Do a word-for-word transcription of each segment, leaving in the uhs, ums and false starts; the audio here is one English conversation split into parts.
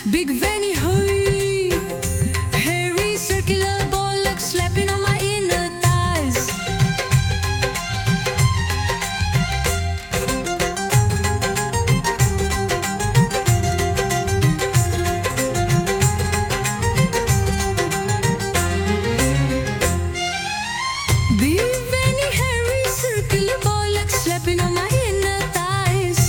Big veiny hurry, hairy circular ball like slapping on my inner thighs. Big veiny hairy circular ball like slapping on my inner thighs.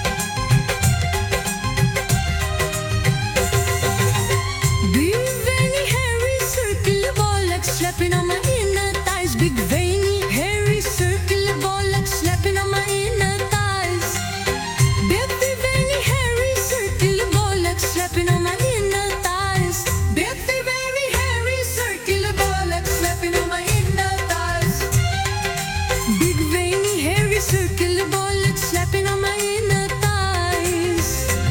Big veiny hairy circular ball like slapping on my inner thighs. Big veiny hairy circular ball like slapping on my inner thighs. Big veiny hairy circular ball like slapping on my inner thighs. Big veiny hairy circular ball like slapping on my inner thighs. Big veiny hairy circular ball like slapping on my inner thighs.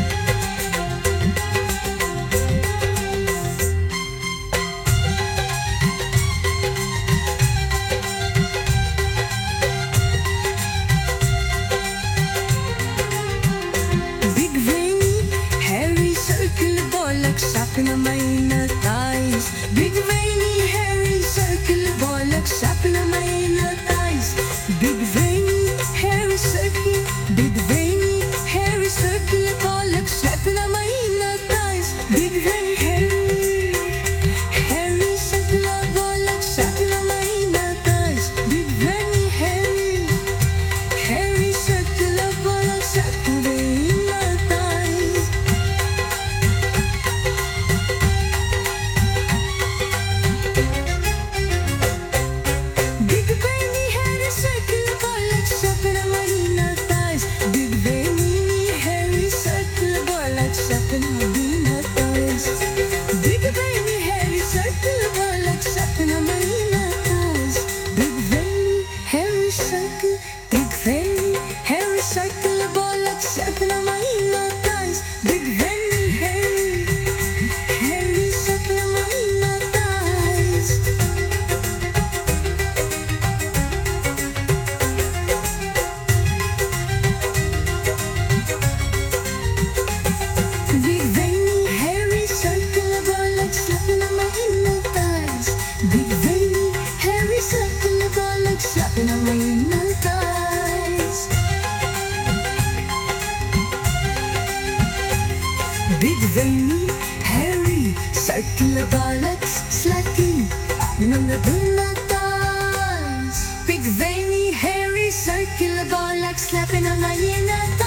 Big veiny hairy circular ball like slapping on my inner thighs. Big veiny hairy circular ball like slapping on my inner thighs. Big veiny hairy circular, big veiny hairy circular ball like slapping on my inner thighs. Big veiny hairy hairy circular ball like slapping on my inner thighs. Big veiny hairy hairy circular ball like slapping on my inner thighs. Big veiny hairy circular ball like slapping on my inner thighs. Big veiny hairy circular ball like slapping on my inner thighs. Big veiny hairy circular ball like slapping on my inner thighs. Big veiny hairy circle, big veiny hairy circular ball like slapping on my inner thighs. Big veiny hairy hairy circle on my inner thighs. Big veiny hairy circular ball like slapping on my inner thighs. Big veiny hairy circular ball like slapping on my inner thighs. Big veiny hairy circular ball like slapping on the inner thighs. Big veiny hairy circular ball like slapping on my inner thighs.